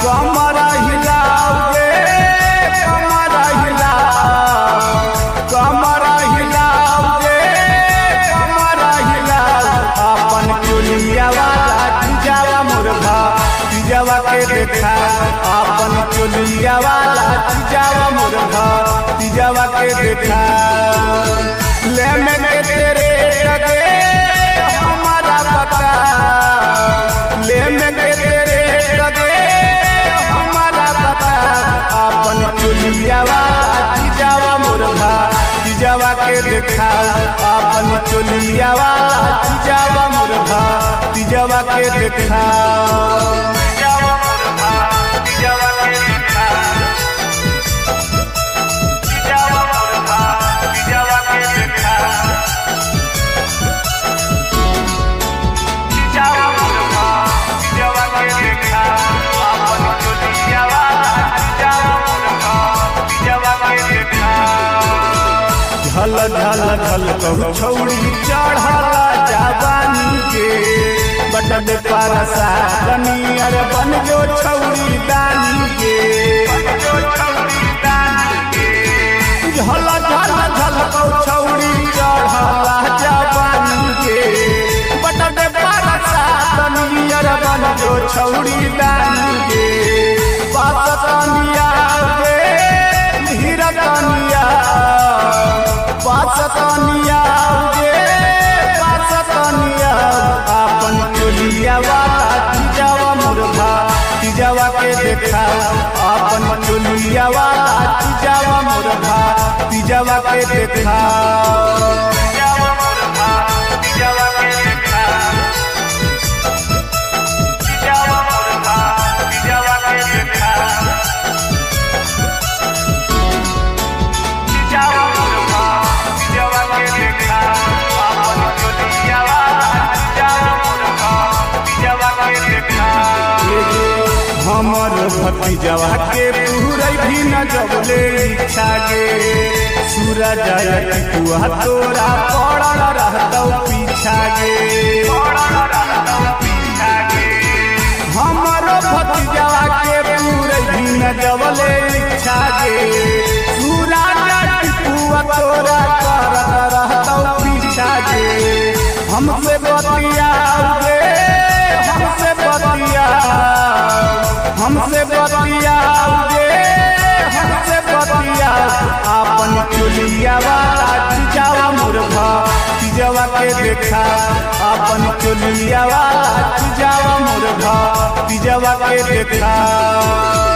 कमरा हिलाओगे कमरा हिलाओ कमरा हिलाओगे कमरा हिलाओ अपन चोलिया वाला तीजावा मुर्गा तीजावा के देखा अपन चोलिया वाला तीजावा मुर्गा तीजावा के देखा ले में तेरे लगे हमारा बता ले में तेरे लगे हमारा बता अपन चोलिया वाला तीजावा मुर्गा तीजावा के देखा अपन चोलिया वाला तीजावा मुर्गा तीजावा के देखा तीजावा मुर्गा तीजावा के देखा तीजावा मुर्गा तीजावा के देखा तीजावा मुर्गा तीजावा के देखा अपन चोलिया वाला तीजावा मुर्गा तीजावा के देखा झल झल झल कहू छौड़ी चढ़ला जवानी के बटन परसा कनियर बन जो छौड़ी दानी के झल झल झल कहू छौड़ी चढ़ला जवानी के बटन परसा कनियर बन जो छौड़ी दानी के बात कनिया गे धीरा कनिया पासतनिया गे पासतनिया अपन चोलिया वाला तीजावा मुर्गा तीजावा के देखा अपन चोलिया वाला तीजावा मुर्गा तीजावा के देखा तीजावा मुर्गा तीजावा के देखा तीजावा मुर्गा तीजावा के देखा तीजावा मुर्गा तीजावा के देखा अपन चोलिया वाला तीजावा मुर्गा तीजावा के देखा हमर भतीजवा के पूरई भी न जबले इच्छा गे सूरज टिकुआ तोरा पड़ल रहतौ पीछा गे हमर भतीजवा के पूरई भी न जबले इच्छा गे सूरज टिकुआ तोरा करत रहतौ पीछा गे हमसे बतियाओगे हमसे बतियाओ हमसे बतियाओगे हमसे बतियाओ अपन चोलिया वाला तीजावा मुर्गा तीजावा के देखा अपन चोलिया वाला तीजावा मुर्गा तीजावा के देखा।